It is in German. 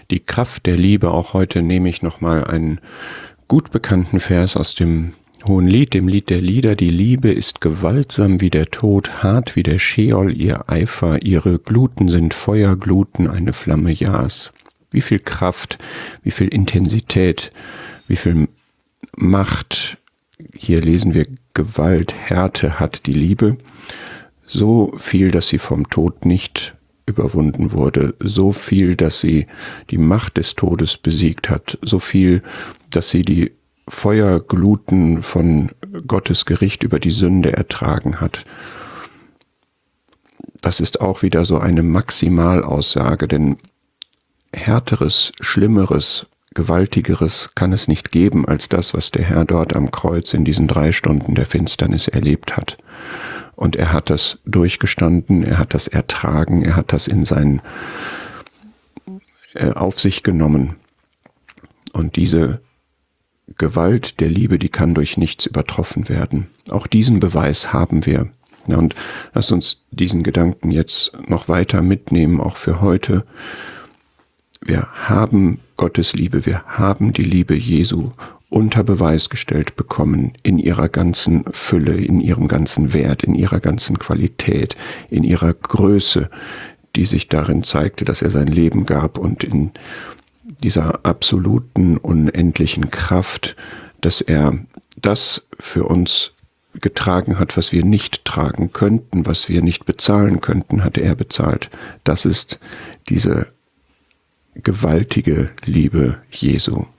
Die Kraft der Liebe. Auch heute nehme ich nochmal einen gut bekannten Vers aus dem Hohenlied, dem Lied der Lieder. Die Liebe ist gewaltsam wie der Tod, hart wie der Scheol, ihr Eifer, ihre Gluten sind Feuergluten, eine Flamme Jahrs. Wie viel Kraft, wie viel Intensität, wie viel Macht, hier lesen wir Gewalt, Härte hat die Liebe. So viel, dass sie vom Tod nicht überwunden wurde, so viel, dass sie die Macht des Todes besiegt hat, so viel, dass sie die Feuergluten von Gottes Gericht über die Sünde ertragen hat. Das ist auch wieder so eine Maximalaussage, denn härteres, schlimmeres, gewaltigeres kann es nicht geben als das, was der Herr dort am Kreuz in diesen 3 Stunden der Finsternis erlebt hat. Und er hat das durchgestanden, er hat das ertragen, er hat das auf sich genommen. Und diese Gewalt der Liebe, die kann durch nichts übertroffen werden. Auch diesen Beweis haben wir. Ja, und lasst uns diesen Gedanken jetzt noch weiter mitnehmen, auch für heute. Wir haben Gottes Liebe, wir haben die Liebe Jesu unter Beweis gestellt bekommen in ihrer ganzen Fülle, in ihrem ganzen Wert, in ihrer ganzen Qualität, in ihrer Größe, die sich darin zeigte, dass er sein Leben gab, und in dieser absoluten, unendlichen Kraft, dass er das für uns getragen hat, was wir nicht tragen könnten, was wir nicht bezahlen könnten, hatte er bezahlt. Das ist diese gewaltige Liebe Jesu.